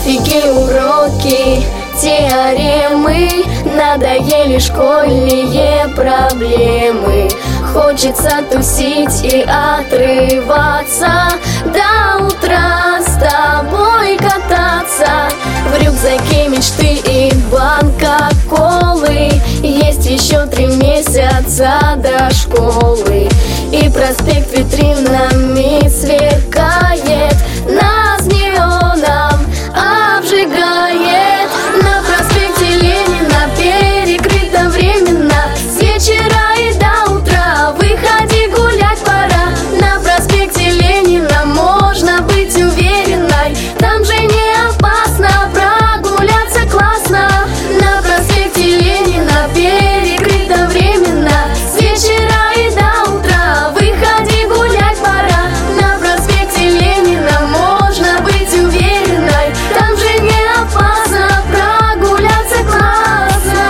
графики, уроки, теоремы, надоели школьные проблемы. Хочется тусить и отрываться, до утра с тобой кататься. В рюкзаке мечты и банка колы, есть еще 3 месяца до школы. И проспект витринами сверкает, нас неоном обжигает. На проспекте Ленина перекрыто временно, с вечера и до утра выходи гулять пора. На проспекте Ленина можно быть уверенной, там же не опасно, прогуляться классно. На проспекте Ленина перекрыто временно, с вечера и до утра выходи гулять пора. На проспекте Ленина можно быть уверенной, там же не опасно, прогуляться классно.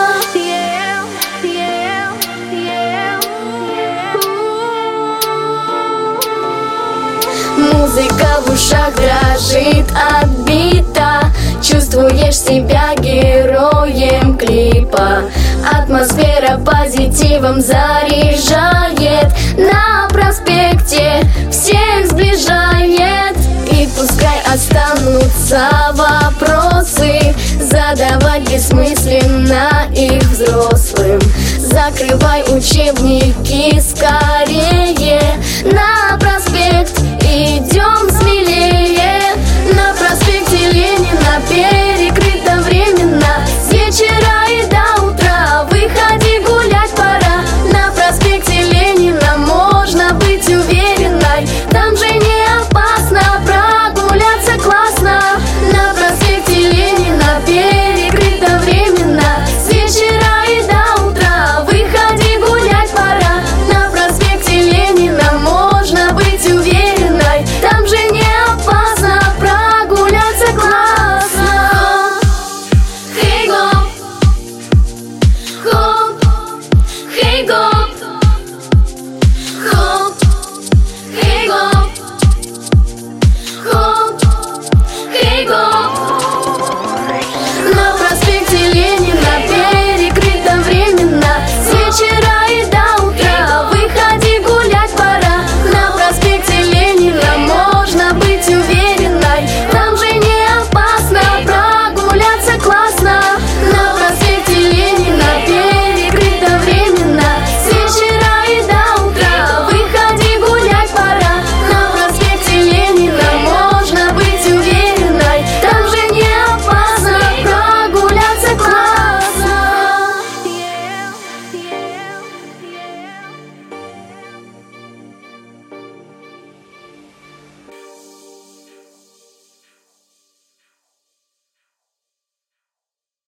Музыка в ушах дрожит от бита, чувствуешь себя героем клипа. Атмосфера позитивом заряжает, на проспекте всех сближает. И пускай останутся вопросы, задавать бессмысленно их взрослым. Закрывай учебники скорее,